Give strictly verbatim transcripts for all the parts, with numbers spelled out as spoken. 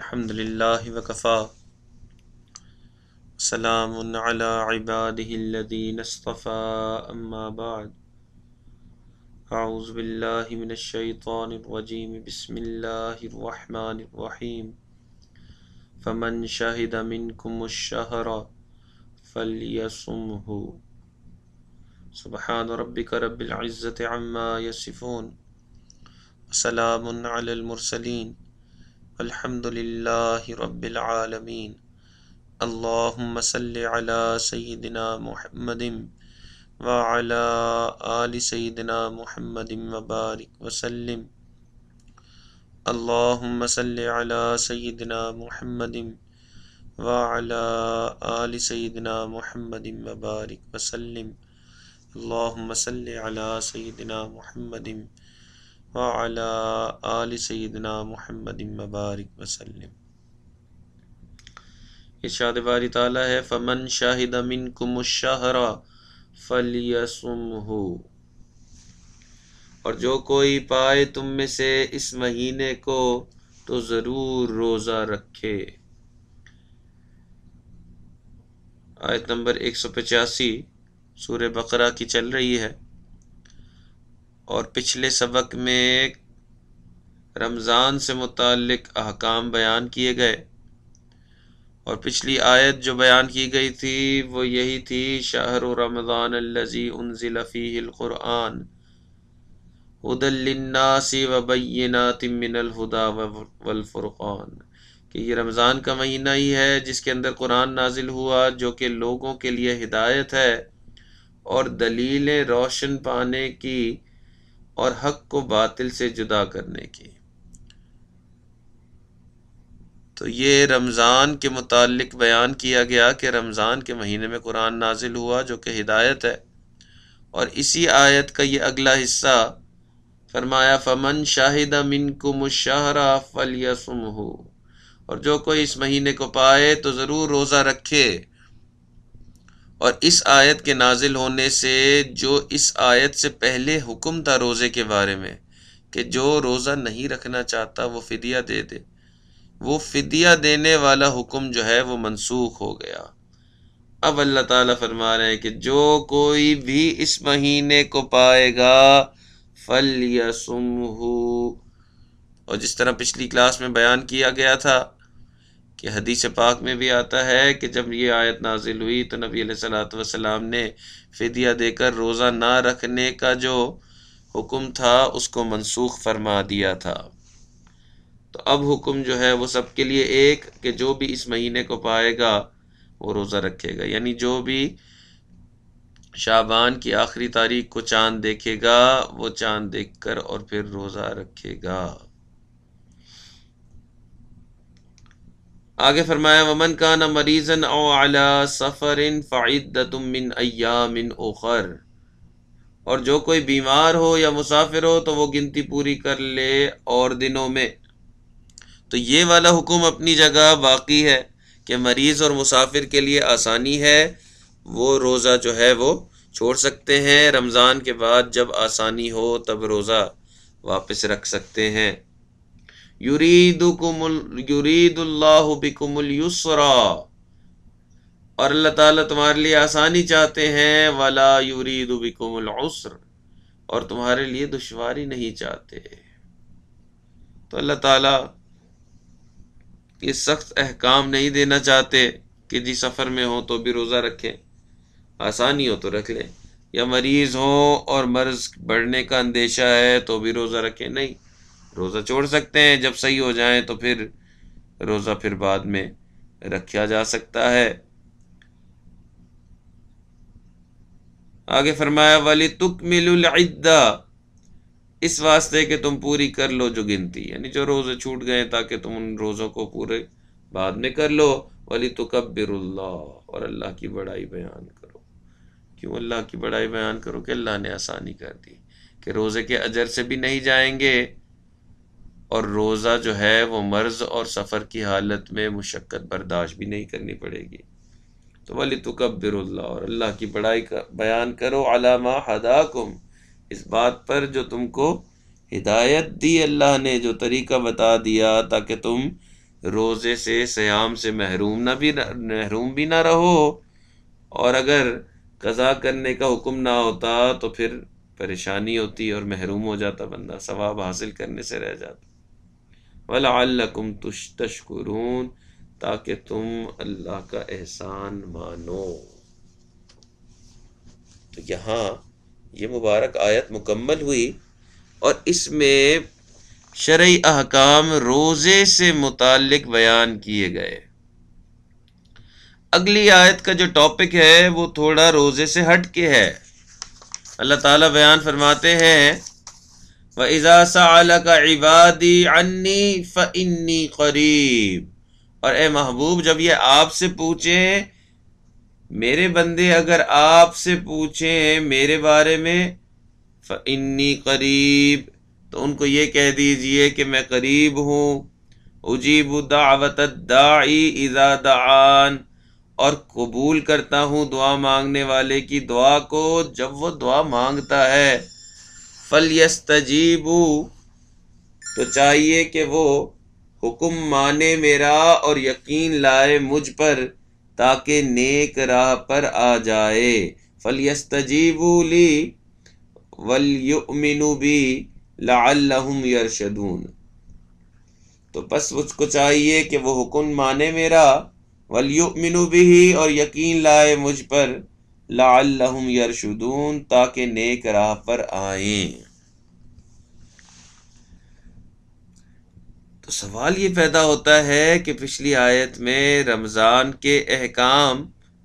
الحمد للہ وکفا سلام علی عباده الذین اصطفى اما بعد اعوذ باللہ من الشیطان الرجیم بسم اللہ الرحمن الرحیم فمن شہد منکم الشہر فلیصمہ سبحان ربک رب العزة عما یصفون وسلام علی المرسلین الحمد للہ رب العالمین اللہم صلی علی سیدنا محمد وعلی آل سیدنا محمد وبارک وسلم اللہم صلی علی سیدنا محمد وعلی آل سیدنا محمد وبارک وسلم اللہم صلی علی سیدنا محمد وعلی آل سیدنا محمد مبارک وسلم۔ ارشاد باری تعالیٰ ہے فمن شاہد منکم الشہر فلیصمہ، اور جو کوئی پائے تم میں سے اس مہینے کو تو ضرور روزہ رکھے۔ آیت نمبر ایک سو پچاسی سورہ بقرہ کی چل رہی ہے، اور پچھلے سبق میں رمضان سے متعلق احکام بیان کیے گئے، اور پچھلی آیت جو بیان کی گئی تھی وہ یہی تھی شہر رمضان الذی انزل فیہ القرآن ھدی للناس وبینات من الھدی والفرقان، کہ یہ رمضان کا مہینہ ہی ہے جس کے اندر قرآن نازل ہوا جو کہ لوگوں کے لیے ہدایت ہے اور دلیلیں روشن پانے کی اور حق کو باطل سے جدا کرنے کی۔ تو یہ رمضان کے متعلق بیان کیا گیا کہ رمضان کے مہینے میں قرآن نازل ہوا جو کہ ہدایت ہے، اور اسی آیت کا یہ اگلا حصہ فرمایا فمن شاہد منکم الشہر فلیصمہ، اور جو کوئی اس مہینے کو پائے تو ضرور روزہ رکھے۔ اور اس آیت کے نازل ہونے سے جو اس آیت سے پہلے حکم تھا روزے کے بارے میں کہ جو روزہ نہیں رکھنا چاہتا وہ فدیہ دے دے، وہ فدیہ دینے والا حکم جو ہے وہ منسوخ ہو گیا۔ اب اللہ تعالیٰ فرما رہے ہیں کہ جو کوئی بھی اس مہینے کو پائے گا فَلْيَصُمْهُ، اور جس طرح پچھلی کلاس میں بیان کیا گیا تھا کہ حدیث پاک میں بھی آتا ہے کہ جب یہ آیت نازل ہوئی تو نبی علیہ الصلوۃ والسلام نے فدیہ دے کر روزہ نہ رکھنے کا جو حکم تھا اس کو منسوخ فرما دیا تھا۔ تو اب حکم جو ہے وہ سب کے لیے ایک کہ جو بھی اس مہینے کو پائے گا وہ روزہ رکھے گا، یعنی جو بھی شعبان کی آخری تاریخ کو چاند دیکھے گا وہ چاند دیکھ کر اور پھر روزہ رکھے گا۔ آگے فرمایا ومن کان مریضا او علی سفر فعدۃ من ایام اخر، اور جو کوئی بیمار ہو یا مسافر ہو تو وہ گنتی پوری کر لے اور دنوں میں۔ تو یہ والا حکم اپنی جگہ باقی ہے کہ مریض اور مسافر کے لیے آسانی ہے، وہ روزہ جو ہے وہ چھوڑ سکتے ہیں، رمضان کے بعد جب آسانی ہو تب روزہ واپس رکھ سکتے ہیں۔ یریدکم یرید اللہ بکم الیسر، اور اللہ تعالیٰ تمہارے لیے آسانی چاہتے ہیں، ولا یرید بکم العسر، اور تمہارے لیے دشواری نہیں چاہتے۔ تو اللہ تعالیٰ یہ سخت احکام نہیں دینا چاہتے کہ جی سفر میں ہو تو بھی روزہ رکھیں، آسانی ہو تو رکھ لیں، یا مریض ہو اور مرض بڑھنے کا اندیشہ ہے تو بھی روزہ رکھیں، نہیں، روزہ چھوڑ سکتے ہیں، جب صحیح ہو جائیں تو پھر روزہ پھر بعد میں رکھا جا سکتا ہے۔ آگے فرمایا وَلِتُكْمِلُوا الْعِدَّةَ، اس واسطے کہ تم پوری کر لو جو گنتی، یعنی جو روزے چھوٹ گئے تاکہ تم ان روزوں کو پورے بعد میں کر لو۔ وَلِتُكَبِّرُوا اللَّهَ، اور اللہ کی بڑائی بیان کرو۔ کیوں اللہ کی بڑائی بیان کرو؟ کہ اللہ نے آسانی کر دی کہ روزے کے اجر سے بھی نہیں جائیں گے، اور روزہ جو ہے وہ مرض اور سفر کی حالت میں مشقت برداشت بھی نہیں کرنی پڑے گی۔ تو وَلِتُكَبِّرُوا اللَّهَ، اور اللہ کی بڑائی کا بیان کرو، عَلَىٰ مَا هَدَاكُمْ، اس بات پر جو تم کو ہدایت دی اللہ نے، جو طریقہ بتا دیا تاکہ تم روزے سے صیام سے محروم نہ بھی محروم بھی نہ رہو، اور اگر قضا کرنے کا حکم نہ ہوتا تو پھر پریشانی ہوتی اور محروم ہو جاتا بندہ، ثواب حاصل کرنے سے رہ جاتا۔ وَلَعَلَّكُمْ تَشْكُرُونَ، تاکہ تم اللہ کا احسان مانو۔ تو یہاں یہ مبارک آیت مکمل ہوئی اور اس میں شرعی احکام روزے سے متعلق بیان کیے گئے۔ اگلی آیت کا جو ٹاپک ہے وہ تھوڑا روزے سے ہٹ کے ہے۔ اللہ تعالیٰ بیان فرماتے ہیں وَإِذَا سَأَلَكَ عِبَادِي عَنِّي فَإِنِّي قَرِيبٌ، اور اے محبوب جب یہ آپ سے پوچھیں، میرے بندے اگر آپ سے پوچھیں میرے بارے میں، فَإِنِّي قَرِيبٌ، تو ان کو یہ کہہ دیجئے کہ میں قریب ہوں، اجیب دعوت الداعی اذا دعان، اور قبول کرتا ہوں دعا مانگنے والے کی دعا کو جب وہ دعا مانگتا ہے۔ فَلْيَسْتَجِيبُوا، تو چاہیے کہ وہ حکم مانے میرا اور یقین لائے مجھ پر تاکہ نیک راہ پر آ جائے۔ فَلْيَسْتَجِيبُوا لِي وَلْيُؤْمِنُوا بِي لَعَلَّهُمْ يَرْشُدُونَ، تو بس مجھ کو چاہیے کہ وہ حکم مانے میرا، وَلْيُؤْمِنُوا بِهِ، اور یقین لائے مجھ پر، لَعَلَّهُمْ يَرْشُدُونَ، تاکہ نیک راہ پر آئیں۔ تو سوال یہ پیدا ہوتا ہے کہ پچھلی آیت میں رمضان کے احکام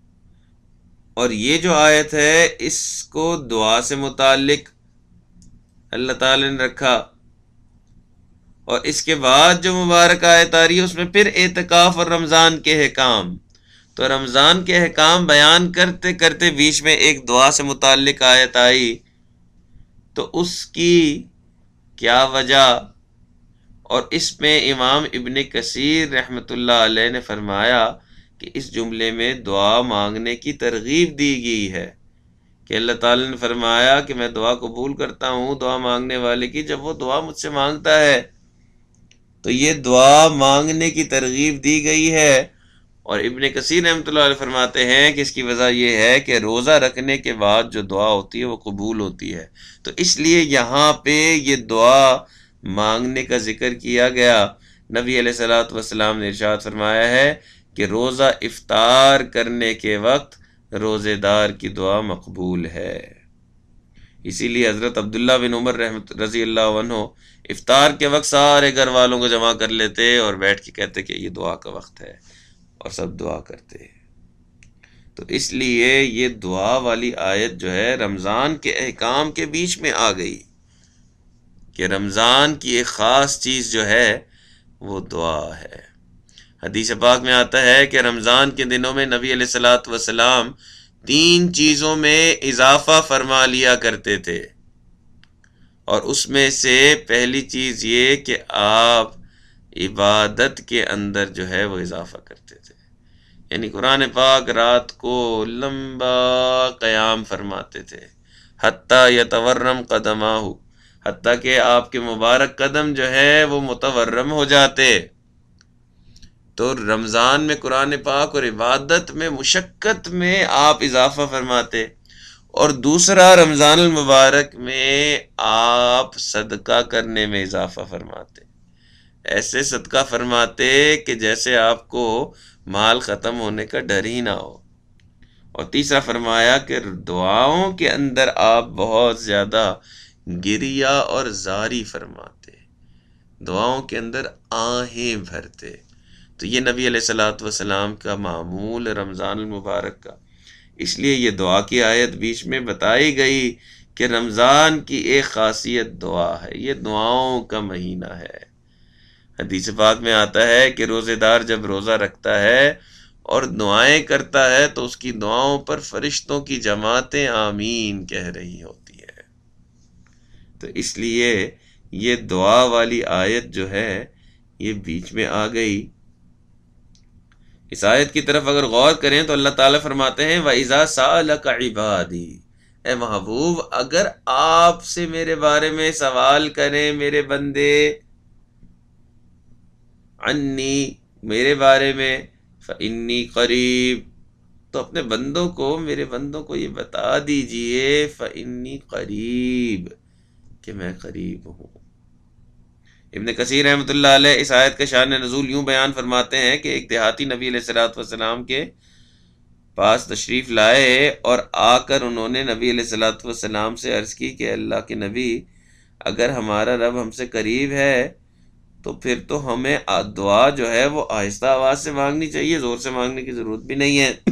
اور یہ جو آیت ہے اس کو دعا سے متعلق اللہ تعالی نے رکھا، اور اس کے بعد جو مبارک آیت آ رہی ہے اس میں پھر اعتکاف اور رمضان کے احکام۔ تو رمضان کے احکام بیان کرتے کرتے بیچ میں ایک دعا سے متعلق آیت آئی، تو اس کی کیا وجہ، اور اس میں امام ابن کثیر رحمۃ اللہ علیہ نے فرمایا کہ اس جملے میں دعا مانگنے کی ترغیب دی گئی ہے، کہ اللہ تعالی نے فرمایا کہ میں دعا قبول کرتا ہوں دعا مانگنے والے کی جب وہ دعا مجھ سے مانگتا ہے، تو یہ دعا مانگنے کی ترغیب دی گئی ہے۔ اور ابن کثیر رحمۃ اللہ علیہ فرماتے ہیں کہ اس کی وجہ یہ ہے کہ روزہ رکھنے کے بعد جو دعا ہوتی ہے وہ قبول ہوتی ہے، تو اس لیے یہاں پہ یہ دعا مانگنے کا ذکر کیا گیا۔ نبی علیہ الصلوۃ والسلام نے ارشاد فرمایا ہے کہ روزہ افطار کرنے کے وقت روزے دار کی دعا مقبول ہے۔ اسی لیے حضرت عبداللہ بن عمر رحمۃ رضی اللہ عنہ افطار کے وقت سارے گھر والوں کو جمع کر لیتے اور بیٹھ کے کہتے کہ یہ دعا کا وقت ہے، اور سب دعا کرتے۔ تو اس لیے یہ دعا والی آیت جو ہے رمضان کے احکام کے بیچ میں آ گئی، کہ رمضان کی ایک خاص چیز جو ہے وہ دعا ہے۔ حدیث پاک میں آتا ہے کہ رمضان کے دنوں میں نبی علیہ الصلوۃ والسلام تین چیزوں میں اضافہ فرما لیا کرتے تھے، اور اس میں سے پہلی چیز یہ کہ آپ عبادت کے اندر جو ہے وہ اضافہ کرتے تھے، یعنی قرآن پاک رات کو لمبا قیام فرماتے تھے، حتیٰ یتورم قدمہ، حتیٰ کہ آپ کے مبارک قدم جو ہے وہ متورم ہو جاتے۔ تو رمضان میں قرآن پاک اور عبادت میں مشقت میں آپ اضافہ فرماتے، اور دوسرا رمضان المبارک میں آپ صدقہ کرنے میں اضافہ فرماتے، ایسے صدقہ فرماتے کہ جیسے آپ کو مال ختم ہونے کا ڈر ہی نہ ہو۔ اور تیسرا فرمایا کہ دعاؤں کے اندر آپ بہت زیادہ گریہ اور زاری فرماتے، دعاؤں کے اندر آہیں بھرتے۔ تو یہ نبی علیہ الصلوۃ والسلام کا معمول رمضان المبارک کا، اس لیے یہ دعا کی آیت بیچ میں بتائی گئی کہ رمضان کی ایک خاصیت دعا ہے، یہ دعاؤں کا مہینہ ہے۔ حدیث پاک میں آتا ہے کہ روزے دار جب روزہ رکھتا ہے اور دعائیں کرتا ہے تو اس کی دعاؤں پر فرشتوں کی جماعتیں آمین کہہ رہی ہوتی ہے۔ تو اس لیے یہ دعا والی آیت جو ہے یہ بیچ میں آ گئی۔ اس آیت کی طرف اگر غور کریں تو اللہ تعالیٰ فرماتے ہیں وَإِذَا سَأَلَكَ عِبَادِي، اے محبوب اگر آپ سے میرے بارے میں سوال کریں میرے بندے، عنی، میرے بارے میں فإنی قریب، تو اپنے بندوں کو، میرے بندوں کو یہ بتا دیجئے فإنی قریب، کہ میں قریب ہوں۔ ابن کثیر رحمۃ اللہ علیہ اس آیت کا شان نزول یوں بیان فرماتے ہیں کہ ایک دیہاتی نبی علیہ الصلوۃ والسلام کے پاس تشریف لائے اور آ کر انہوں نے نبی علیہ الصلوۃ والسلام سے عرض کی کہ اللہ کے نبی، اگر ہمارا رب ہم سے قریب ہے تو پھر تو ہمیں دعا جو ہے وہ آہستہ آواز سے مانگنی چاہیے، زور سے مانگنے کی ضرورت بھی نہیں ہے،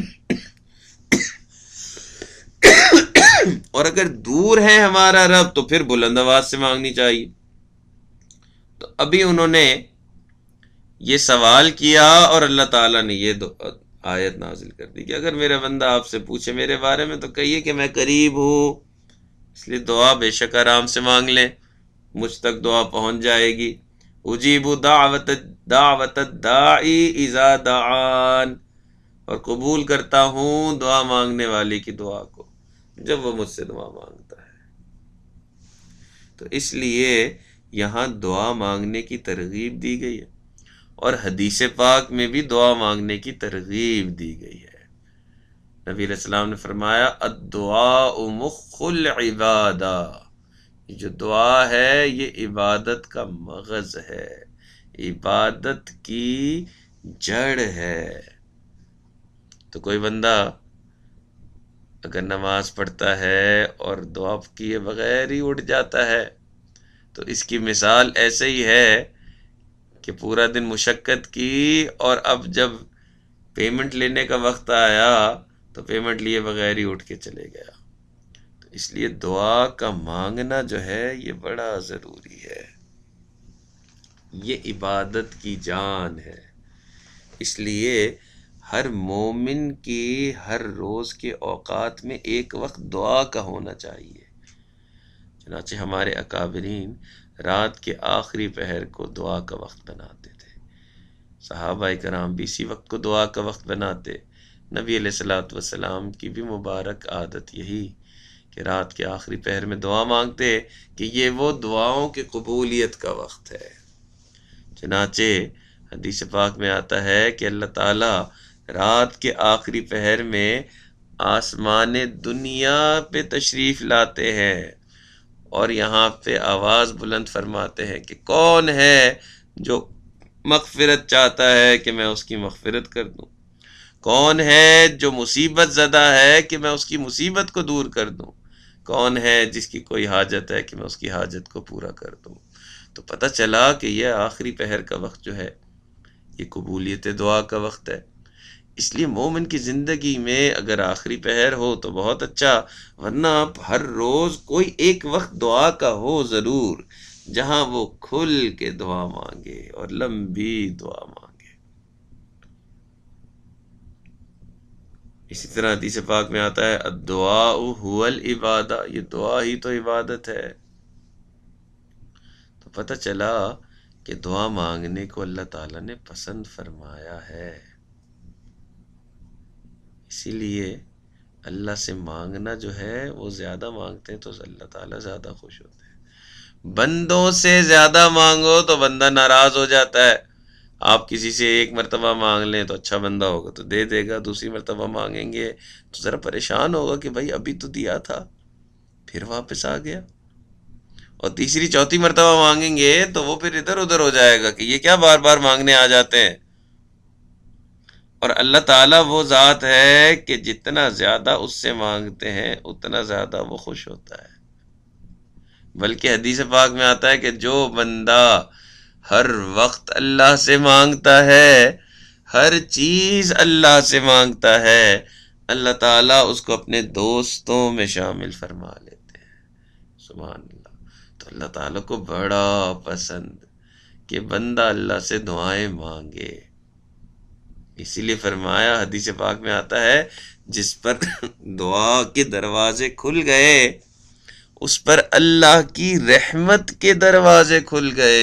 اور اگر دور ہے ہمارا رب تو پھر بلند آواز سے مانگنی چاہیے۔ تو ابھی انہوں نے یہ سوال کیا اور اللہ تعالیٰ نے یہ آیت نازل کر دی کہ اگر میرا بندہ آپ سے پوچھے میرے بارے میں تو کہیے کہ میں قریب ہوں، اس لیے دعا بے شک آرام سے مانگ لیں، مجھ تک دعا پہنچ جائے گی۔ اجیب دعوت دعوت الداعی اذا دعان، اور قبول کرتا ہوں دعا مانگنے والے کی دعا کو جب وہ مجھ سے دعا مانگتا ہے۔ تو اس لیے یہاں دعا مانگنے کی ترغیب دی گئی ہے، اور حدیث پاک میں بھی دعا مانگنے کی ترغیب دی گئی ہے۔ نبی علیہ السلام نے فرمایا الدعاء مخ العبادہ، یہ جو دعا ہے یہ عبادت کا مغز ہے، عبادت کی جڑ ہے۔ تو کوئی بندہ اگر نماز پڑھتا ہے اور دعا کیے بغیر ہی اٹھ جاتا ہے تو اس کی مثال ایسے ہی ہے کہ پورا دن مشقت کی اور اب جب پیمنٹ لینے کا وقت آیا تو پیمنٹ لیے بغیر ہی اٹھ کے چلے گیا۔ تو اس لیے دعا کا مانگنا جو ہے یہ بڑا ضروری ہے، یہ عبادت کی جان ہے۔ اس لیے ہر مومن کی ہر روز کے اوقات میں ایک وقت دعا کا ہونا چاہیے۔ چنانچہ ہمارے اکابرین رات کے آخری پہر کو دعا کا وقت بناتے تھے، صحابہ کرام بھی اسی وقت کو دعا کا وقت بناتے۔ نبی علیہ الصلوۃ والسلام کی بھی مبارک عادت یہی کہ رات کے آخری پہر میں دعا مانگتے کہ یہ وہ دعاؤں کی قبولیت کا وقت ہے۔ چنانچہ حدیث پاک میں آتا ہے کہ اللہ تعالیٰ رات کے آخری پہر میں آسمان دنیا پہ تشریف لاتے ہیں اور یہاں پہ آواز بلند فرماتے ہیں کہ کون ہے جو مغفرت چاہتا ہے کہ میں اس کی مغفرت کر دوں، کون ہے جو مصیبت زدہ ہے کہ میں اس کی مصیبت کو دور کر دوں، کون ہے جس کی کوئی حاجت ہے کہ میں اس کی حاجت کو پورا کر دوں۔ تو پتہ چلا کہ یہ آخری پہر کا وقت جو ہے یہ قبولیت دعا کا وقت ہے۔ اس لیے مومن کی زندگی میں اگر آخری پہر ہو تو بہت اچھا، ورنہ ہر روز کوئی ایک وقت دعا کا ہو ضرور جہاں وہ کھل کے دعا مانگے اور لمبی دعا مانگے۔ اسی طرح حدیث پاک میں آتا ہے الدعاء هو العبادہ، یہ دعا ہی تو عبادت ہے۔ تو پتہ چلا کہ دعا مانگنے کو اللہ تعالیٰ نے پسند فرمایا ہے، اسی لیے اللہ سے مانگنا جو ہے وہ زیادہ مانگتے ہیں تو اللہ تعالیٰ زیادہ خوش ہوتے ہیں۔ بندوں سے زیادہ مانگو تو بندہ ناراض ہو جاتا ہے۔ آپ کسی سے ایک مرتبہ مانگ لیں تو اچھا بندہ ہوگا تو دے دے گا، دوسری مرتبہ مانگیں گے تو ذرا پریشان ہوگا کہ بھائی ابھی تو دیا تھا پھر واپس آ گیا، اور تیسری چوتھی مرتبہ مانگیں گے تو وہ پھر ادھر ادھر ہو جائے گا کہ یہ کیا بار بار مانگنے آ جاتے ہیں۔ اور اللہ تعالیٰ وہ ذات ہے کہ جتنا زیادہ اس سے مانگتے ہیں اتنا زیادہ وہ خوش ہوتا ہے۔ بلکہ حدیث پاک میں آتا ہے کہ جو بندہ ہر وقت اللہ سے مانگتا ہے، ہر چیز اللہ سے مانگتا ہے، اللہ تعالیٰ اس کو اپنے دوستوں میں شامل فرما لیتے ہیں۔ سبحان اللہ۔ تو اللہ تعالیٰ کو بڑا پسند کہ بندہ اللہ سے دعائیں مانگے، اسی لیے فرمایا حدیث پاک میں آتا ہے جس پر دعا کے دروازے کھل گئے اس پر اللہ کی رحمت کے دروازے کھل گئے۔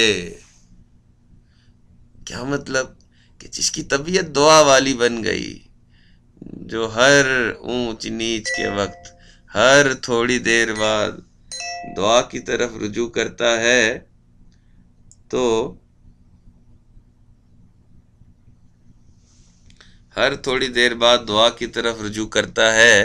کیا مطلب؟ کہ جس کی طبیعت دعا والی بن گئی، جو ہر اونچ نیچ کے وقت ہر تھوڑی دیر بعد دعا کی طرف رجوع کرتا ہے، تو ہر تھوڑی دیر بعد دعا کی طرف رجوع کرتا ہے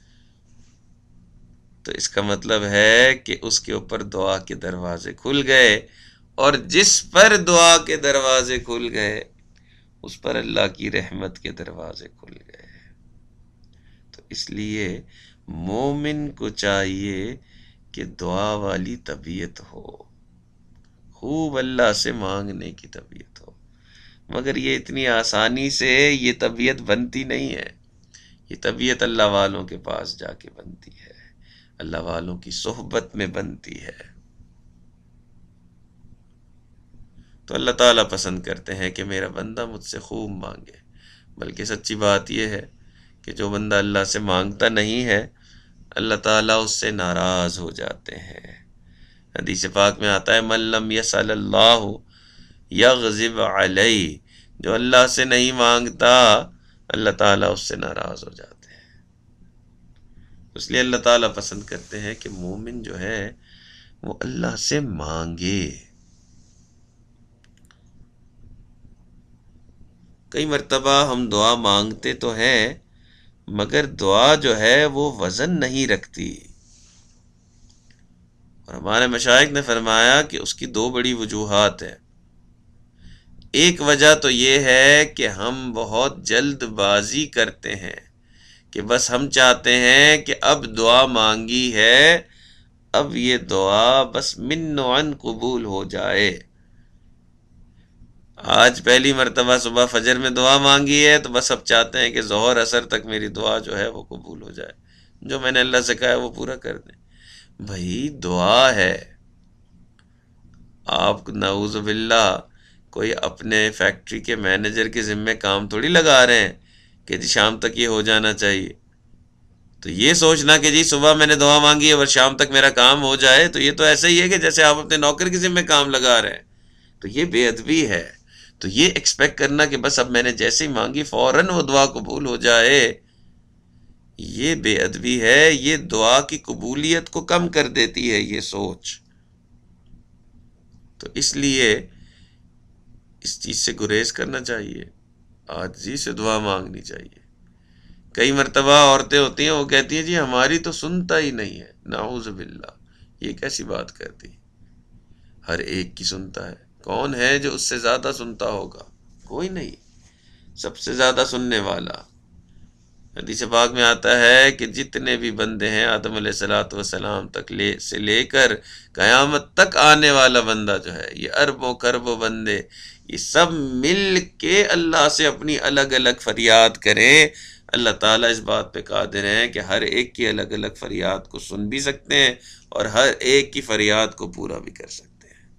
تو اس کا مطلب ہے کہ اس کے اوپر دعا کے دروازے کھل گئے، اور جس پر دعا کے دروازے کھل گئے اس پر اللہ کی رحمت کے دروازے کھل گئے۔ تو اس لیے مومن کو چاہیے کہ دعا والی طبیعت ہو، خوب اللہ سے مانگنے کی طبیعت ہو، مگر یہ اتنی آسانی سے یہ طبیعت بنتی نہیں ہے۔ یہ طبیعت اللہ والوں کے پاس جا کے بنتی ہے، اللہ والوں کی صحبت میں بنتی ہے۔ تو اللہ تعالیٰ پسند کرتے ہیں کہ میرا بندہ مجھ سے خوب مانگے، بلکہ سچی بات یہ ہے کہ جو بندہ اللہ سے مانگتا نہیں ہے اللہ تعالیٰ اس سے ناراض ہو جاتے ہیں۔ حدیث پاک میں آتا ہے من لم یسأل اللہ یغضب علیہ، جو اللہ سے نہیں مانگتا اللہ تعالیٰ اس سے ناراض ہو جاتے ہیں۔ اس لیے اللہ تعالیٰ پسند کرتے ہیں کہ مومن جو ہے وہ اللہ سے مانگے۔ کئی مرتبہ ہم دعا مانگتے تو ہیں مگر دعا جو ہے وہ وزن نہیں رکھتی، اور ہمارے مشائخ نے فرمایا کہ اس کی دو بڑی وجوہات ہیں۔ ایک وجہ تو یہ ہے کہ ہم بہت جلد بازی کرتے ہیں کہ بس ہم چاہتے ہیں کہ اب دعا مانگی ہے، اب یہ دعا بس من و عن قبول ہو جائے۔ آج پہلی مرتبہ صبح فجر میں دعا مانگی ہے تو بس اب چاہتے ہیں کہ ظہر عصر تک میری دعا جو ہے وہ قبول ہو جائے، جو میں نے اللہ سے کہا ہے وہ پورا کر دیں۔ بھائی دعا ہے، آپ نعوذ باللہ کوئی اپنے فیکٹری کے مینیجر کے ذمے کام تھوڑی لگا رہے ہیں کہ جی شام تک یہ ہو جانا چاہیے۔ تو یہ سوچنا کہ جی صبح میں نے دعا مانگی ہے اور شام تک میرا کام ہو جائے، تو یہ تو ایسا ہی ہے کہ جیسے آپ اپنے نوکر کے ذمے کام لگا رہے ہیں، تو یہ بے ادبی ہے۔ تو یہ ایکسپیکٹ کرنا کہ بس اب میں نے جیسے ہی مانگی فوراً وہ دعا قبول ہو جائے، یہ بے ادبی ہے، یہ دعا کی قبولیت کو کم کر دیتی ہے یہ سوچ۔ تو اس لیے اس چیز سے گریز کرنا چاہیے، عاجزی سے دعا مانگنی چاہیے۔ کئی مرتبہ عورتیں ہوتی ہیں وہ کہتی ہیں جی ہماری تو سنتا ہی نہیں ہے، نعوذ باللہ، یہ کیسی بات کرتی؟ ہر ایک کی سنتا ہے۔ کون ہے جو اس سے زیادہ سنتا ہوگا؟ کوئی نہیں، سب سے زیادہ سننے والا۔ حدیث پاک میں آتا ہے کہ جتنے بھی بندے ہیں آدم علیہ الصلوۃ والسلام تک لے سے لے کر قیامت تک آنے والا بندہ جو ہے، یہ اربوں خربوں بندے، یہ سب مل کے اللہ سے اپنی الگ الگ فریاد کریں، اللہ تعالیٰ اس بات پہ قادر ہیں کہ ہر ایک کی الگ الگ فریاد کو سن بھی سکتے ہیں اور ہر ایک کی فریاد کو پورا بھی کر سکتے ہیں۔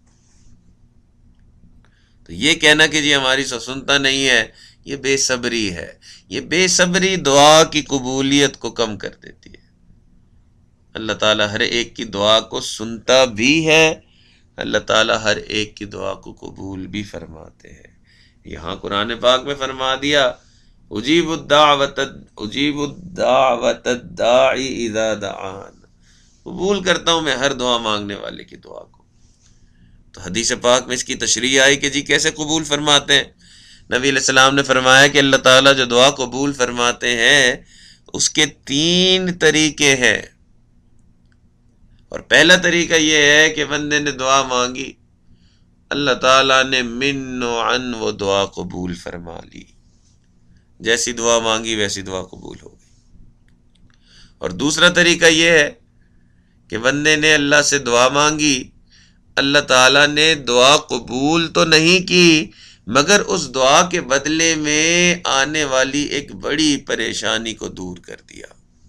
تو یہ کہنا کہ جی ہماری سو سنتا نہیں ہے، یہ بے صبری ہے۔ یہ بے صبری دعا کی قبولیت کو کم کر دیتی ہے۔ اللہ تعالیٰ ہر ایک کی دعا کو سنتا بھی ہے، اللہ تعالیٰ ہر ایک کی دعا کو قبول بھی فرماتے ہیں۔ یہاں قرآن پاک میں فرما دیا اجیب الدعوت اجیب الدعوت الداعی اذا دعان، قبول کرتا ہوں میں ہر دعا مانگنے والے کی دعا کو۔ تو حدیث پاک میں اس کی تشریح آئی کہ جی کیسے قبول فرماتے ہیں۔ نبی علیہ السلام نے فرمایا کہ اللہ تعالیٰ جو دعا قبول فرماتے ہیں اس کے تین طریقے ہیں، اور پہلا طریقہ یہ ہے کہ بندے نے دعا مانگی، اللہ تعالیٰ نے من و عن وہ دعا قبول فرما لی، جیسی دعا مانگی ویسی دعا قبول ہو گئی۔ اور دوسرا طریقہ یہ ہے کہ بندے نے اللہ سے دعا مانگی، اللہ تعالیٰ نے دعا قبول تو نہیں کی مگر اس دعا کے بدلے میں آنے والی ایک بڑی پریشانی کو دور کر دیا۔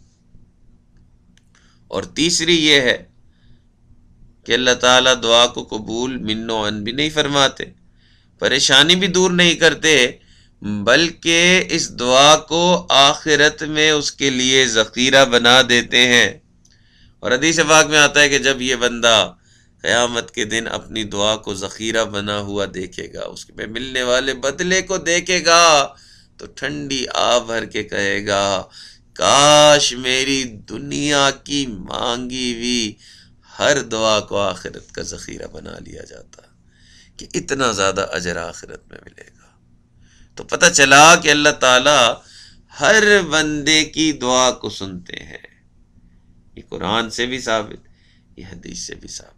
اور تیسری یہ ہے کہ اللہ تعالیٰ دعا کو قبول من و عن بھی نہیں فرماتے، پریشانی بھی دور نہیں کرتے، بلکہ اس دعا کو آخرت میں اس کے لیے ذخیرہ بنا دیتے ہیں۔ اور حدیث پاک میں آتا ہے کہ جب یہ بندہ قیامت کے دن اپنی دعا کو ذخیرہ بنا ہوا دیکھے گا، اس میں ملنے والے بدلے کو دیکھے گا، تو ٹھنڈی آہ بھر کے کہے گا کاش میری دنیا کی مانگی ہوئی ہر دعا کو آخرت کا ذخیرہ بنا لیا جاتا کہ اتنا زیادہ اجر آخرت میں ملے گا۔ تو پتہ چلا کہ اللہ تعالیٰ ہر بندے کی دعا کو سنتے ہیں. یہ قرآن سے بھی ثابت، یہ حدیث سے بھی ثابت.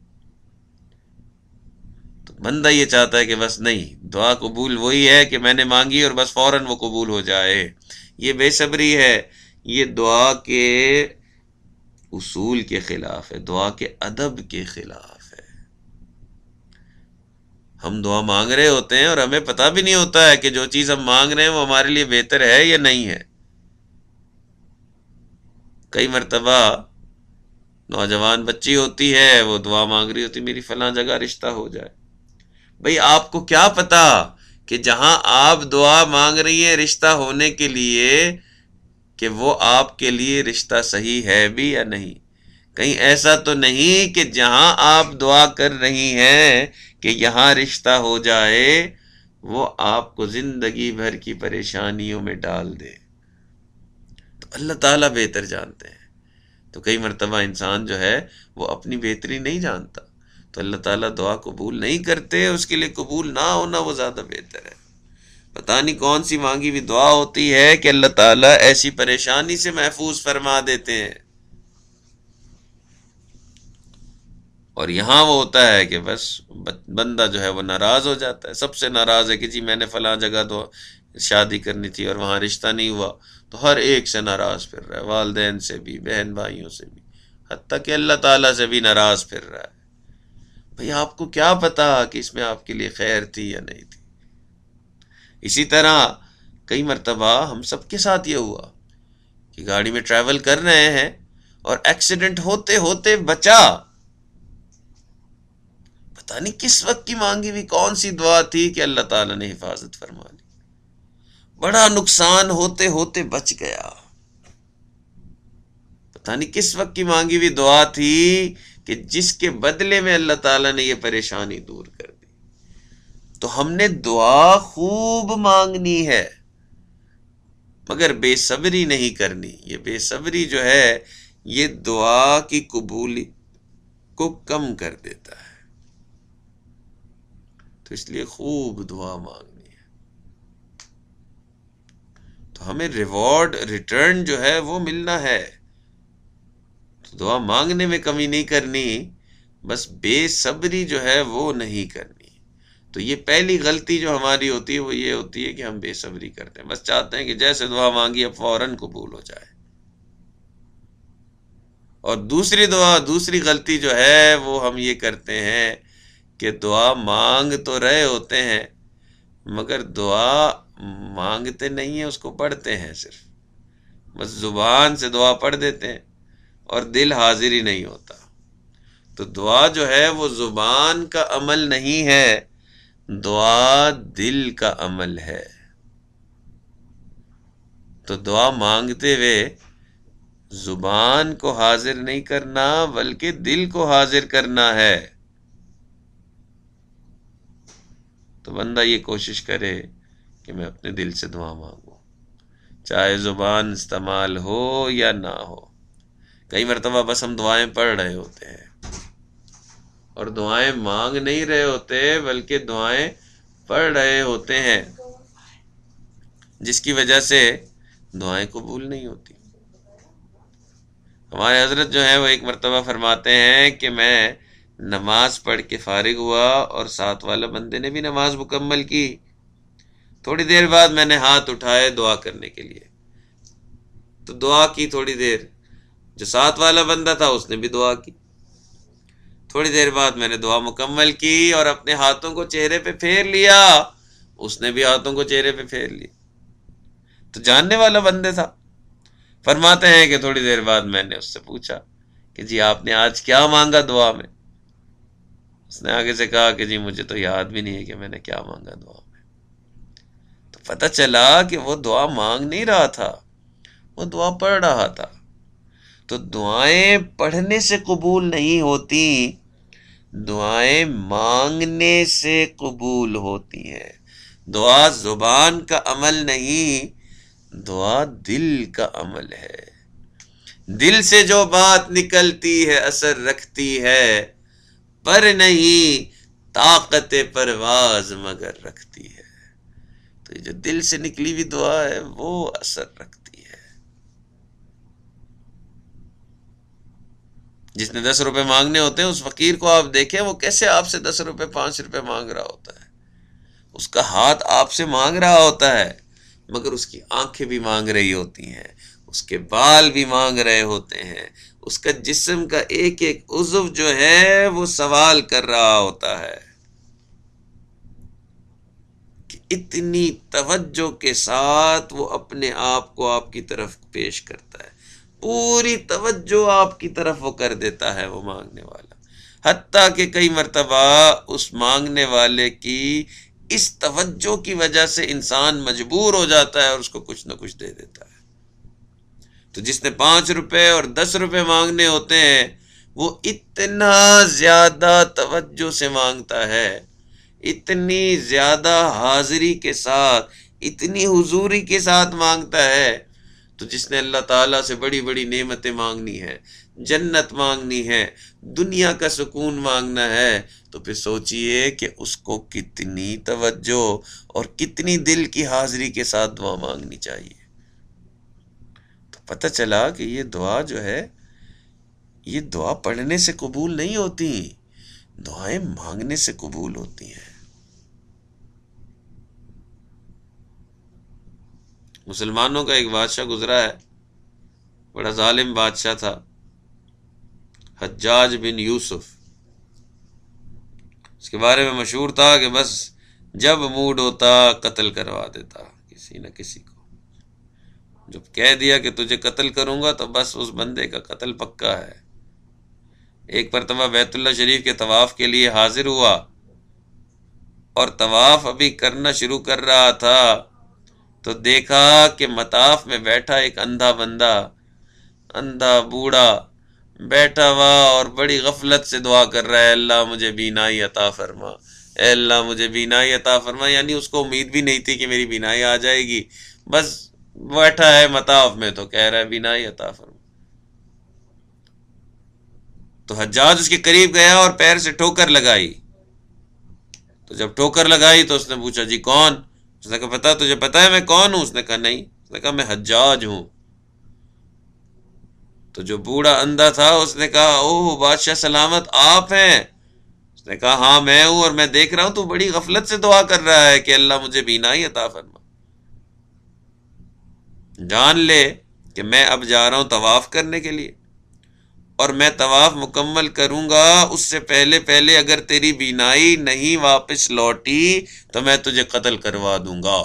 تو بندہ یہ چاہتا ہے کہ بس نہیں، دعا قبول وہی ہے کہ میں نے مانگی اور بس فوراً وہ قبول ہو جائے. یہ بے صبری ہے، یہ دعا کے اصول کے خلاف ہے، دعا کے ادب کے خلاف ہے. ہم دعا مانگ رہے ہوتے ہیں اور ہمیں پتہ بھی نہیں ہوتا ہے کہ جو چیز ہم مانگ رہے ہیں وہ ہمارے لیے بہتر ہے یا نہیں ہے. کئی مرتبہ نوجوان بچی ہوتی ہے، وہ دعا مانگ رہی ہوتی میری فلاں جگہ رشتہ ہو جائے. بھئی آپ کو کیا پتا کہ جہاں آپ دعا مانگ رہی ہیں رشتہ ہونے کے لیے کہ وہ آپ کے لیے رشتہ صحیح ہے بھی یا نہیں. کہیں ایسا تو نہیں کہ جہاں آپ دعا کر رہی ہیں کہ یہاں رشتہ ہو جائے وہ آپ کو زندگی بھر کی پریشانیوں میں ڈال دے. تو اللہ تعالیٰ بہتر جانتے ہیں. تو کئی مرتبہ انسان جو ہے وہ اپنی بہتری نہیں جانتا، تو اللہ تعالیٰ دعا قبول نہیں کرتے، اس کے لیے قبول نہ ہونا وہ زیادہ بہتر ہے. پتہ نہیں کون سی مانگی ہوئی دعا ہوتی ہے کہ اللہ تعالیٰ ایسی پریشانی سے محفوظ فرما دیتے ہیں. اور یہاں وہ ہوتا ہے کہ بس بندہ جو ہے وہ ناراض ہو جاتا ہے، سب سے ناراض ہے کہ جی میں نے فلاں جگہ تو شادی کرنی تھی اور وہاں رشتہ نہیں ہوا، تو ہر ایک سے ناراض پھر رہا ہے، والدین سے بھی، بہن بھائیوں سے بھی، حتیٰ کہ اللہ تعالیٰ سے بھی ناراض پھر رہا ہے. بھئی آپ کو کیا پتا کہ اس میں آپ کے لیے خیر تھی یا نہیں تھی. اسی طرح کئی مرتبہ ہم سب کے ساتھ یہ ہوا کہ گاڑی میں ٹریول کر رہے ہیں اور ایکسیڈنٹ ہوتے ہوتے بچا. پتہ نہیں کس وقت کی مانگی ہوئی کون سی دعا تھی کہ اللہ تعالیٰ نے حفاظت فرما لی. بڑا نقصان ہوتے ہوتے بچ گیا. پتہ نہیں کس وقت کی مانگی ہوئی دعا تھی کہ جس کے بدلے میں اللہ تعالیٰ نے یہ پریشانی دور کر دی. تو ہم نے دعا خوب مانگنی ہے مگر بے صبری نہیں کرنی. یہ بے صبری جو ہے یہ دعا کی قبولی کو کم کر دیتا ہے. تو اس لیے خوب دعا مانگنی ہے تو ہمیں ریوارڈ ریٹرن جو ہے وہ ملنا ہے. تو دعا مانگنے میں کمی نہیں کرنی، بس بے صبری جو ہے وہ نہیں کرنی. تو یہ پہلی غلطی جو ہماری ہوتی ہے وہ یہ ہوتی ہے کہ ہم بے صبری کرتے ہیں، بس چاہتے ہیں کہ جیسے دعا مانگی اب فوراً قبول ہو جائے. اور دوسری دعا دوسری غلطی جو ہے وہ ہم یہ کرتے ہیں کہ دعا مانگ تو رہے ہوتے ہیں مگر دعا مانگتے نہیں ہیں، اس کو پڑھتے ہیں. صرف بس زبان سے دعا پڑھ دیتے ہیں اور دل حاضر ہی نہیں ہوتا. تو دعا جو ہے وہ زبان کا عمل نہیں ہے، دعا دل کا عمل ہے. تو دعا مانگتے ہوئے زبان کو حاضر نہیں کرنا بلکہ دل کو حاضر کرنا ہے. تو بندہ یہ کوشش کرے کہ میں اپنے دل سے دعا مانگوں، چاہے زبان استعمال ہو یا نہ ہو. کئی مرتبہ بس ہم دعائیں پڑھ رہے ہوتے ہیں اور دعائیں مانگ نہیں رہے ہوتے بلکہ دعائیں پڑھ رہے ہوتے ہیں، جس کی وجہ سے دعائیں قبول نہیں ہوتی. ہمارے حضرت جو ہیں وہ ایک مرتبہ فرماتے ہیں کہ میں نماز پڑھ کے فارغ ہوا اور ساتھ والا بندے نے بھی نماز مکمل کی. تھوڑی دیر بعد میں نے ہاتھ اٹھائے دعا کرنے کے لیے، تو دعا کی. تھوڑی دیر جو ساتھ والا بندہ تھا اس نے بھی دعا کی. تھوڑی دیر بعد میں نے دعا مکمل کی اور اپنے ہاتھوں کو چہرے پہ پھیر لیا، اس نے بھی ہاتھوں کو چہرے پہ پھیر لیا. تو جاننے والا بندے تھا. فرماتے ہیں کہ تھوڑی دیر بعد میں نے اس سے پوچھا کہ جی آپ نے آج کیا مانگا دعا میں؟ اس نے آگے سے کہا کہ جی مجھے تو یاد بھی نہیں ہے کہ میں نے کیا مانگا دعا میں. تو پتہ چلا کہ وہ دعا مانگ نہیں رہا تھا، وہ دعا پڑھ رہا تھا. تو دعائیں پڑھنے سے قبول نہیں ہوتی، دعائیں مانگنے سے قبول ہوتی ہیں. دعا زبان کا عمل نہیں، دعا دل کا عمل ہے. دل سے جو بات نکلتی ہے اثر رکھتی ہے، پر نہیں طاقت پرواز مگر رکھتی ہے. تو یہ جو دل سے نکلی ہوئی دعا ہے وہ اثر رکھتی ہے. جس نے دس روپے مانگنے ہوتے ہیں اس فقیر کو آپ دیکھیں وہ کیسے آپ سے دس روپے پانچ روپے مانگ رہا ہوتا ہے. اس کا ہاتھ آپ سے مانگ رہا ہوتا ہے مگر اس کی آنکھیں بھی مانگ رہی ہوتی ہیں، اس کے بال بھی مانگ رہے ہوتے ہیں، اس کا جسم کا ایک ایک عضو جو ہے وہ سوال کر رہا ہوتا ہے. کہ اتنی توجہ کے ساتھ وہ اپنے آپ کو آپ کی طرف پیش کرتا ہے، پوری توجہ آپ کی طرف وہ کر دیتا ہے وہ مانگنے والا، حتیٰ کہ کئی مرتبہ اس مانگنے والے کی اس توجہ کی وجہ سے انسان مجبور ہو جاتا ہے اور اس کو کچھ نہ کچھ دے دیتا ہے. تو جس نے پانچ روپے اور دس روپے مانگنے ہوتے ہیں وہ اتنا زیادہ توجہ سے مانگتا ہے، اتنی زیادہ حاضری کے ساتھ، اتنی حضوری کے ساتھ مانگتا ہے. تو جس نے اللہ تعالیٰ سے بڑی بڑی نعمتیں مانگنی ہے، جنت مانگنی ہے، دنیا کا سکون مانگنا ہے، تو پھر سوچئے کہ اس کو کتنی توجہ اور کتنی دل کی حاضری کے ساتھ دعا مانگنی چاہیے. تو پتہ چلا کہ یہ دعا جو ہے یہ دعا پڑھنے سے قبول نہیں ہوتی، دعائیں مانگنے سے قبول ہوتی ہیں. مسلمانوں کا ایک بادشاہ گزرا ہے، بڑا ظالم بادشاہ تھا، حجاج بن یوسف. اس کے بارے میں مشہور تھا کہ بس جب موڈ ہوتا قتل کروا دیتا کسی نہ کسی کو. جب کہہ دیا کہ تجھے قتل کروں گا تو بس اس بندے کا قتل پکا ہے. ایک مرتبہ بیت اللہ شریف کے طواف کے لیے حاضر ہوا اور طواف ابھی کرنا شروع کر رہا تھا تو دیکھا کہ مطاف میں بیٹھا ایک اندھا بندہ، اندھا بوڑھا بیٹھا ہوا اور بڑی غفلت سے دعا کر رہا ہے، اللہ مجھے بینائی عطا فرما، اے اللہ مجھے بینائی عطا فرما. یعنی اس کو امید بھی نہیں تھی کہ میری بینائی آ جائے گی، بس بیٹھا ہے مطاف میں تو کہہ رہا ہے بینائی عطا فرما. تو حجاج اس کے قریب گیا اور پیر سے ٹھوکر لگائی. تو جب ٹھوکر لگائی تو اس نے پوچھا جی کون؟ اس نے کہا پتا تجھے پتا ہے میں کون ہوں؟ اس نے کہا نہیں. اس نے کہا میں حجاج ہوں. تو جو بوڑھا اندھا تھا اس نے کہا اوہ بادشاہ سلامت آپ ہیں؟ اس نے کہا ہاں میں ہوں، اور میں دیکھ رہا ہوں تو بڑی غفلت سے دعا کر رہا ہے کہ اللہ مجھے بینائی عطا فرما. جان لے کہ میں اب جا رہا ہوں طواف کرنے کے لیے، اور میں طواف مکمل کروں گا اس سے پہلے پہلے اگر تیری بینائی نہیں واپس لوٹی تو میں تجھے قتل کروا دوں گا.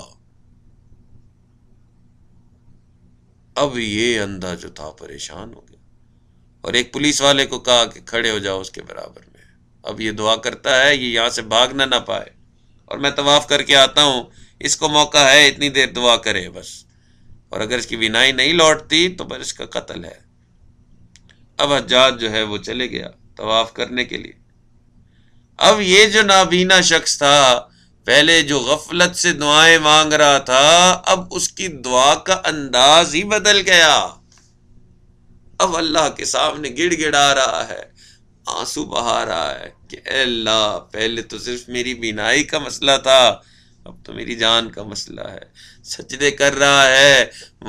اب یہ اندھا جو تھا پریشان ہو گیا اور ایک پولیس والے کو کہا کہ کھڑے ہو جاؤ اس کے برابر میں. اب یہ دعا کرتا ہے یہ یہاں سے بھاگنا نہ پائے، اور میں طواف کر کے آتا ہوں، اس کو موقع ہے اتنی دیر دعا کرے بس، اور اگر اس کی بینائی نہیں لوٹتی تو پھر اس کا قتل ہے. اب حجاج جو ہے وہ چلے گیا طواف کرنے کے لیے. اب یہ جو نابینا شخص تھا پہلے جو غفلت سے دعائیں مانگ رہا تھا، اب اس کی دعا کا انداز ہی بدل گیا. اب اللہ کے سامنے گڑ گڑا رہا ہے، آنسو بہا رہا ہے کہ اے اللہ پہلے تو صرف میری بینائی کا مسئلہ تھا، اب تو میری جان کا مسئلہ ہے. سجدے کر رہا ہے،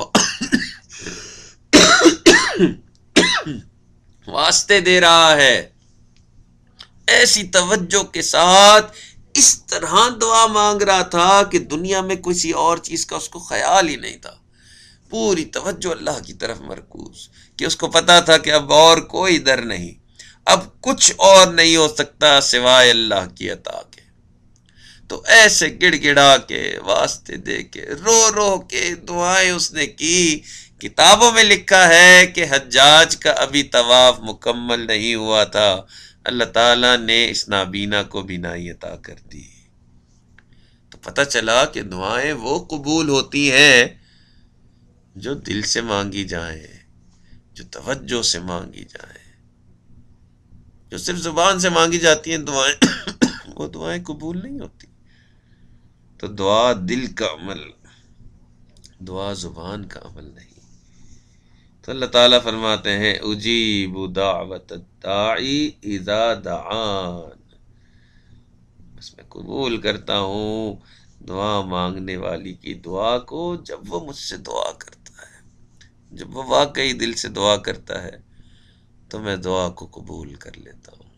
واسطے دے رہا ہے، ایسی توجہ کے ساتھ اس طرح دعا مانگ رہا تھا کہ دنیا میں کسی اور چیز کا اس کو خیال ہی نہیں تھا. پوری توجہ اللہ کی طرف مرکوز کہ اس کو پتا تھا کہ اب اور کوئی در نہیں، اب کچھ اور نہیں ہو سکتا سوائے اللہ کی عطا کے. تو ایسے گڑ گڑا کے واسطے دے کے رو رو کے دعائیں اس نے کی. کتابوں میں لکھا ہے کہ حجاج کا ابھی طواف مکمل نہیں ہوا تھا، اللہ تعالیٰ نے اس نابینا کو بینائی عطا کر دی. تو پتہ چلا کہ دعائیں وہ قبول ہوتی ہیں جو دل سے مانگی جائیں، جو توجہ سے مانگی جائیں. جو صرف زبان سے مانگی جاتی ہیں دعائیں وہ دعائیں قبول نہیں ہوتی. تو دعا دل کا عمل، دعا زبان کا عمل نہیں. تو اللہ تعالیٰ فرماتے ہیں اجیب دعوت الداعی اذا دعان، بس میں قبول کرتا ہوں دعا مانگنے والی کی دعا کو جب وہ مجھ سے دعا کرتا ہے، جب وہ واقعی دل سے دعا کرتا ہے تو میں دعا کو قبول کر لیتا ہوں۔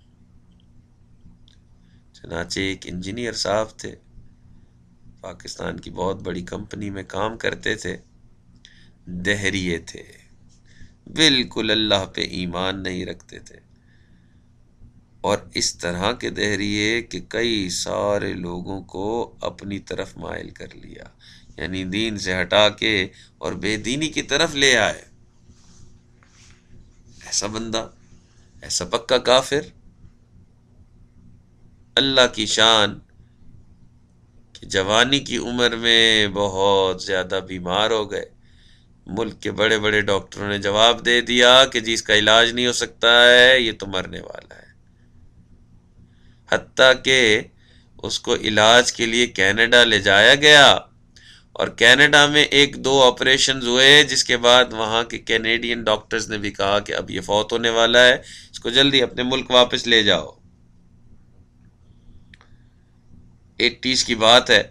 چنانچہ ایک انجینئر صاحب تھے، پاکستان کی بہت بڑی کمپنی میں کام کرتے تھے، دہریے تھے، بالکل اللہ پہ ایمان نہیں رکھتے تھے، اور اس طرح کے دہریے کہ کئی سارے لوگوں کو اپنی طرف مائل کر لیا، یعنی دین سے ہٹا کے اور بے دینی کی طرف لے آئے۔ ایسا بندہ، ایسا پکا کافر، اللہ کی شان کہ جوانی کی عمر میں بہت زیادہ بیمار ہو گئے، ملک کے بڑے بڑے ڈاکٹروں نے جواب دے دیا کہ جی اس کا علاج نہیں ہو سکتا ہے، یہ تو مرنے والا ہے۔ حتیٰ کہ اس کو علاج کے لیے کینیڈا لے جایا گیا، اور کینیڈا میں ایک دو آپریشنز ہوئے، جس کے بعد وہاں کے کینیڈین ڈاکٹرز نے بھی کہا کہ اب یہ فوت ہونے والا ہے، اس کو جلدی اپنے ملک واپس لے جاؤ۔ ایٹیز کی بات ہے۔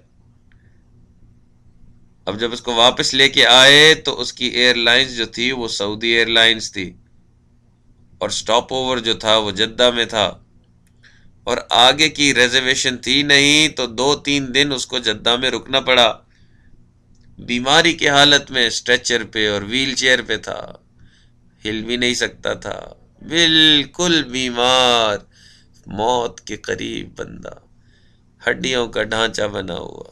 اب جب اس کو واپس لے کے آئے تو اس کی ایئر لائنز جو تھی وہ سعودی ایئر لائنز تھی، اور سٹاپ اوور جو تھا وہ جدہ میں تھا، اور آگے کی ریزرویشن تھی نہیں، تو دو تین دن اس کو جدہ میں رکنا پڑا، بیماری کی حالت میں، اسٹریچر پہ اور ویل چیئر پہ تھا، ہل بھی نہیں سکتا تھا، بالکل بیمار، موت کے قریب بندہ، ہڈیوں کا ڈھانچہ بنا ہوا۔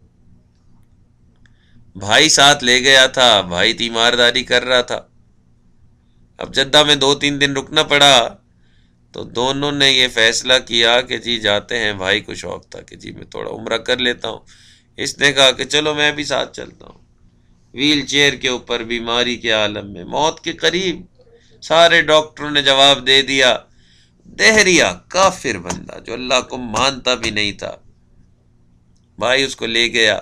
بھائی ساتھ لے گیا تھا، بھائی تیمارداری کر رہا تھا۔ اب جدہ میں دو تین دن رکنا پڑا، تو دونوں نے یہ فیصلہ کیا کہ جی جاتے ہیں۔ بھائی کو شوق تھا کہ جی میں تھوڑا عمرہ کر لیتا ہوں، اس نے کہا کہ چلو میں بھی ساتھ چلتا ہوں۔ ویل چیئر کے اوپر، بیماری کے عالم میں، موت کے قریب، سارے ڈاکٹروں نے جواب دے دیا۔ دہریہ کافر بندہ جو اللہ کو مانتا بھی نہیں تھا، بھائی اس کو لے گیا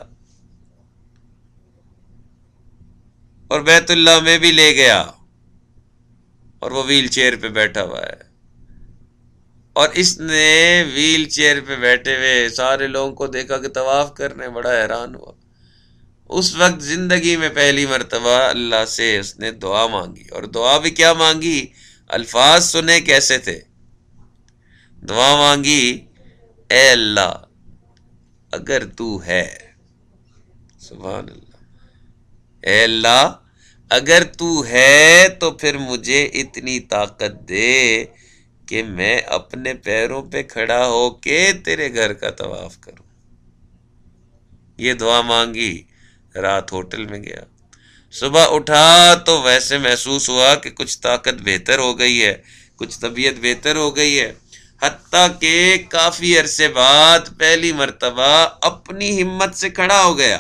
اور بیت اللہ میں بھی لے گیا، اور وہ ویل چیئر پہ بیٹھا ہوا ہے، اور اس نے ویل چیئر پہ بیٹھے ہوئے سارے لوگوں کو دیکھا کہ طواف کرنے، بڑا حیران ہوا۔ اس وقت زندگی میں پہلی مرتبہ اللہ سے اس نے دعا مانگی، اور دعا بھی کیا مانگی، الفاظ سنے کیسے تھے۔ دعا مانگی، اے اللہ اگر تو ہے، سبحان اللہ، اے اللہ اگر تو ہے تو پھر مجھے اتنی طاقت دے کہ میں اپنے پیروں پہ کھڑا ہو کے تیرے گھر کا طواف کروں۔ یہ دعا مانگی، رات ہوٹل میں گیا، صبح اٹھا تو ویسے محسوس ہوا کہ کچھ طاقت بہتر ہو گئی ہے، کچھ طبیعت بہتر ہو گئی ہے، حتیٰ کہ کافی عرصے بعد پہلی مرتبہ اپنی ہمت سے کھڑا ہو گیا،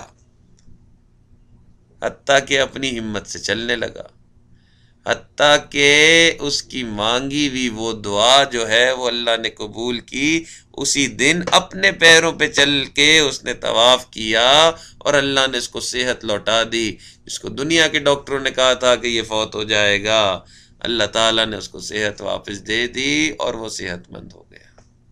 حتیٰ کہ اپنی ہمت سے چلنے لگا، حتیٰ کہ اس کی مانگی ہوئی وہ دعا جو ہے وہ اللہ نے قبول کی۔ اسی دن اپنے پیروں پہ چل کے اس نے طواف کیا، اور اللہ نے اس کو صحت لوٹا دی۔ جس کو دنیا کے ڈاکٹروں نے کہا تھا کہ یہ فوت ہو جائے گا، اللہ تعالیٰ نے اس کو صحت واپس دے دی، اور وہ صحت مند ہو گیا۔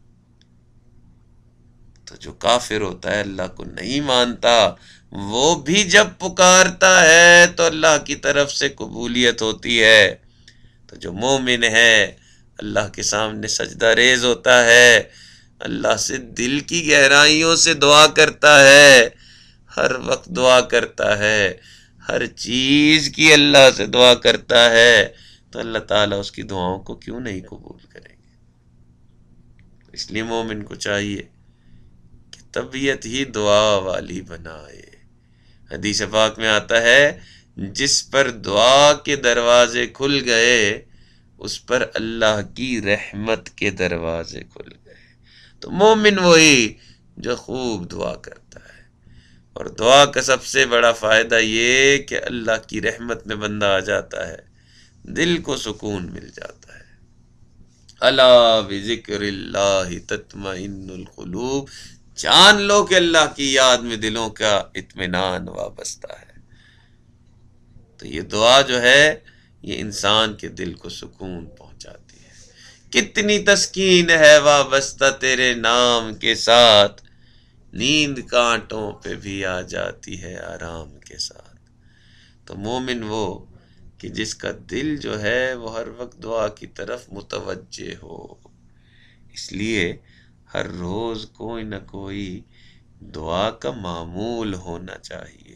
تو جو کافر ہوتا ہے، اللہ کو نہیں مانتا، وہ بھی جب پکارتا ہے تو اللہ کی طرف سے قبولیت ہوتی ہے۔ تو جو مومن ہے، اللہ کے سامنے سجدہ ریز ہوتا ہے، اللہ سے دل کی گہرائیوں سے دعا کرتا ہے، ہر وقت دعا کرتا ہے، ہر چیز کی اللہ سے دعا کرتا ہے، تو اللہ تعالیٰ اس کی دعاؤں کو کیوں نہیں قبول کریں گے؟ اس لیے مومن کو چاہیے کہ طبیعت ہی دعا والی بنائے۔ حدیث پاک میں آتا ہے، جس پر دعا کے دروازے کھل گئے اس پر اللہ کی رحمت کے دروازے کھل گئے۔ تو مومن وہی جو خوب دعا کرتا ہے، اور دعا کا سب سے بڑا فائدہ یہ کہ اللہ کی رحمت میں بندہ آ جاتا ہے، دل کو سکون مل جاتا ہے۔ الا بذکر اللہ تطمئن القلوب، جان لو کہ اللہ کی یاد میں دلوں کا اطمینان وابستہ ہے۔ تو یہ دعا جو ہے یہ انسان کے دل کو سکون پہنچاتی ہے۔ کتنی تسکین ہے وابستہ تیرے نام کے ساتھ، نیند کانٹوں پہ بھی آ جاتی ہے آرام کے ساتھ۔ تو مومن وہ کہ جس کا دل جو ہے وہ ہر وقت دعا کی طرف متوجہ ہو، اس لیے ہر روز کوئی نہ کوئی دعا کا معمول ہونا چاہیے۔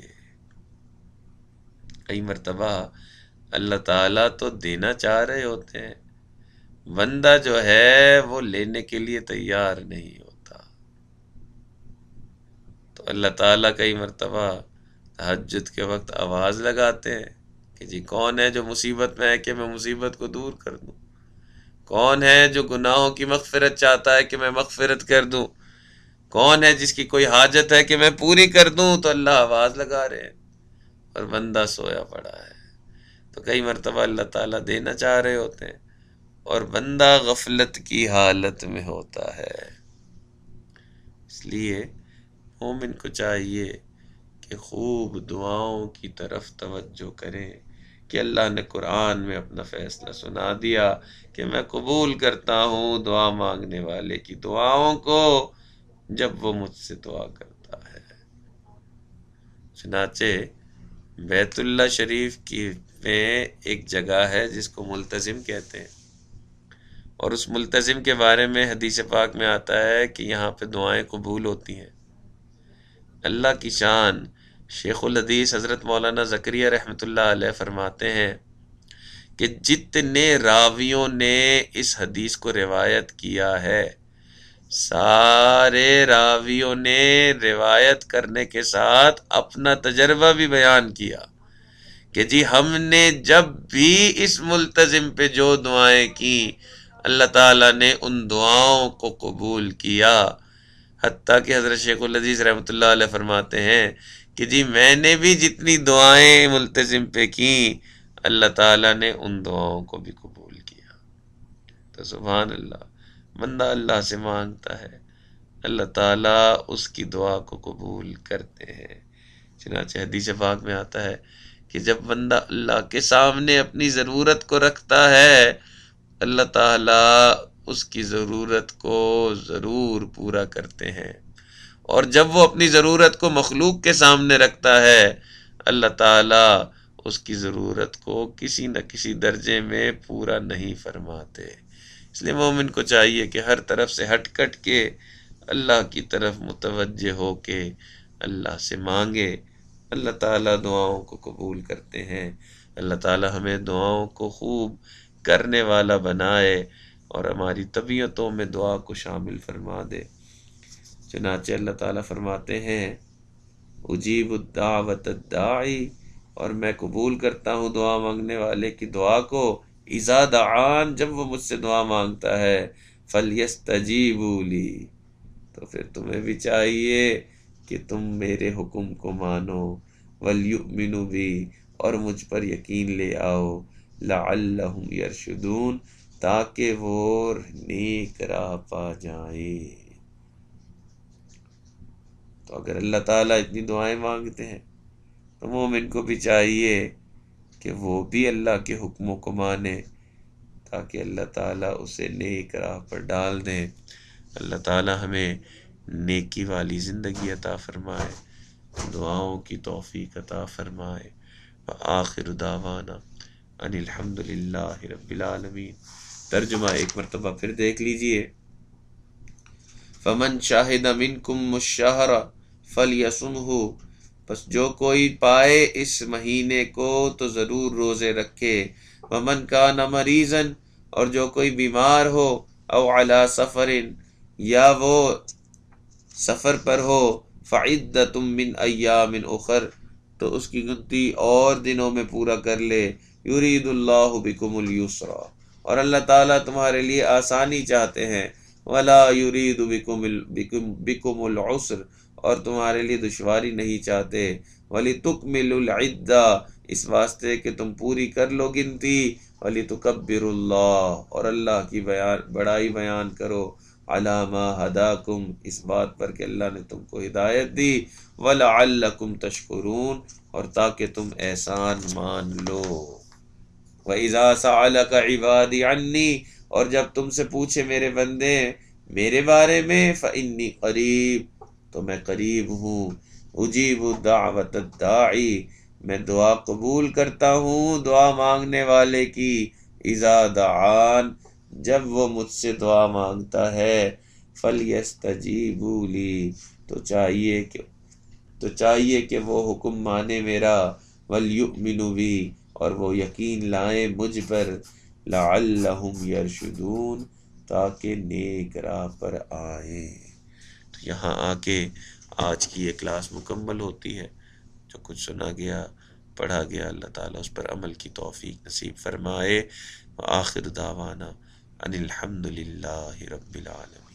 کئی مرتبہ اللہ تعالیٰ تو دینا چاہ رہے ہوتے ہیں، بندہ جو ہے وہ لینے کے لیے تیار نہیں ہوتا، تو اللہ تعالیٰ کئی مرتبہ تہجد کے وقت آواز لگاتے ہیں کہ جی کون ہے جو مصیبت میں ہے کہ میں مصیبت کو دور کر دوں، کون ہے جو گناہوں کی مغفرت چاہتا ہے کہ میں مغفرت کر دوں، کون ہے جس کی کوئی حاجت ہے کہ میں پوری کر دوں، تو اللہ آواز لگا رہے ہیں اور بندہ سویا پڑا ہے۔ تو کئی مرتبہ اللہ تعالیٰ دینا چاہ رہے ہوتے ہیں اور بندہ غفلت کی حالت میں ہوتا ہے۔ اس لیے مومن کو چاہیے کہ خوب دعاؤں کی طرف توجہ کریں کہ اللہ نے قرآن میں اپنا فیصلہ سنا دیا کہ میں قبول کرتا ہوں دعا مانگنے والے کی دعاؤں کو جب وہ مجھ سے دعا کرتا ہے۔ چنانچہ بیت اللہ شریف کی میں ایک جگہ ہے جس کو ملتزم کہتے ہیں، اور اس ملتزم کے بارے میں حدیث پاک میں آتا ہے کہ یہاں پہ دعائیں قبول ہوتی ہیں۔ اللہ کی شان شیخ الحدیث حضرت مولانا زکریا رحمۃ اللہ علیہ فرماتے ہیں کہ جتنے راویوں نے اس حدیث کو روایت کیا ہے، سارے راویوں نے روایت کرنے کے ساتھ اپنا تجربہ بھی بیان کیا کہ جی ہم نے جب بھی اس ملتزم پہ جو دعائیں کی اللہ تعالیٰ نے ان دعاؤں کو قبول کیا۔ حتیٰ کہ حضرت شیخ الحدیث رحمۃ اللہ علیہ فرماتے ہیں کہ جی میں نے بھی جتنی دعائیں ملتزم پہ کی اللہ تعالیٰ نے ان دعاؤں کو بھی قبول کیا۔ تو سبحان اللہ، بندہ اللہ سے مانگتا ہے، اللہ تعالیٰ اس کی دعا کو قبول کرتے ہیں۔ چنانچہ حدیث پاک میں آتا ہے کہ جب بندہ اللہ کے سامنے اپنی ضرورت کو رکھتا ہے، اللہ تعالیٰ اس کی ضرورت کو ضرور پورا کرتے ہیں، اور جب وہ اپنی ضرورت کو مخلوق کے سامنے رکھتا ہے اللہ تعالیٰ اس کی ضرورت کو کسی نہ کسی درجے میں پورا نہیں فرماتے۔ اس لیے مومن کو چاہیے کہ ہر طرف سے ہٹ کٹ کے اللہ کی طرف متوجہ ہو کے اللہ سے مانگے۔ اللہ تعالیٰ دعاؤں کو قبول کرتے ہیں۔ اللہ تعالیٰ ہمیں دعاؤں کو خوب کرنے والا بنائے اور ہماری طبیعتوں میں دعا کو شامل فرما دے۔ چنانچہ اللہ تعالیٰ فرماتے ہیں اجیب الدعوت الداعی، اور میں قبول کرتا ہوں دعا مانگنے والے کی دعا کو، اذا دعان، جب وہ مجھ سے دعا مانگتا ہے، فلیستجیبوا لی، تو پھر تمہیں بھی چاہیے کہ تم میرے حکم کو مانو، ولیؤمنوا بی، اور مجھ پر یقین لے آؤ، لعلہم یرشدون، تاکہ وہ نیک راہ پا جائیں۔ تو اگر اللہ تعالیٰ اتنی دعائیں مانگتے ہیں تو مومن کو بھی چاہیے کہ وہ بھی اللہ کے حکموں کو مانے تاکہ اللہ تعالیٰ اسے نیک راہ پر ڈال دیں۔ اللہ تعالیٰ ہمیں نیکی والی زندگی عطا فرمائے، دعاؤں کی توفیق عطا فرمائے۔ وآخر دعوانا ان الحمد للہ رب العالمین۔ ترجمہ ایک مرتبہ پھر دیکھ لیجئے۔ فمن شاہد منکم الشہر فلیصمہ، بس جو کوئی پائے اس مہینے کو تو ضرور روزے رکھے۔ ومن کان مریضا، اور جو کوئی بیمار ہو، او علی سفر، یا وہ سفر پر ہو، فعدۃ من ایام اخر، تو اس کی گنتی اور دنوں میں پورا کر لے۔ یرید اللہ بکم الیسر، اور اللہ تعالیٰ تمہارے لیے آسانی چاہتے ہیں۔ ولا یرید بکم بکم بکم العسر، اور تمہارے لیے دشواری نہیں چاہتے۔ وَلِتُكْمِلُوا الْعِدَّةَ، اس واسطے کہ تم پوری کر لو گنتی۔ وَلِتُكَبِّرُوا اللَّهَ، اور اللہ کی بیان بڑائی بیان کرو۔ عَلَىٰ مَا هَدَاكُمْ، اس بات پر کہ اللہ نے تم کو ہدایت دی۔ وَلَعَلَّكُمْ تَشْكُرُونَ، اور تاکہ تم احسان مان لو۔ وَإِذَا سَأَلَكَ عِبَادِي عَنِّي، اور جب تم سے پوچھے میرے بندے میرے بارے میں، فَإِنِّي قَرِيب، تو میں قریب ہوں، اجیب دعوت الداعی، میں دعا قبول کرتا ہوں دعا مانگنے والے کی، اذا دعان، جب وہ مجھ سے دعا مانگتا ہے، فلیستجیبوا لی، تو چاہیے کہ تو چاہیے کہ وہ حکم مانے میرا، ولیؤمنوا بی، اور وہ یقین لائیں مجھ پر، لعلہم یرشدون، تاکہ نیک راہ پر آئیں۔ تو یہاں آ کے آج کی یہ کلاس مکمل ہوتی ہے۔ جو کچھ سنا گیا، پڑھا گیا، اللہ تعالیٰ اس پر عمل کی توفیق نصیب فرمائے۔ وآخر دعوانا ان الحمد للہ رب العالمین۔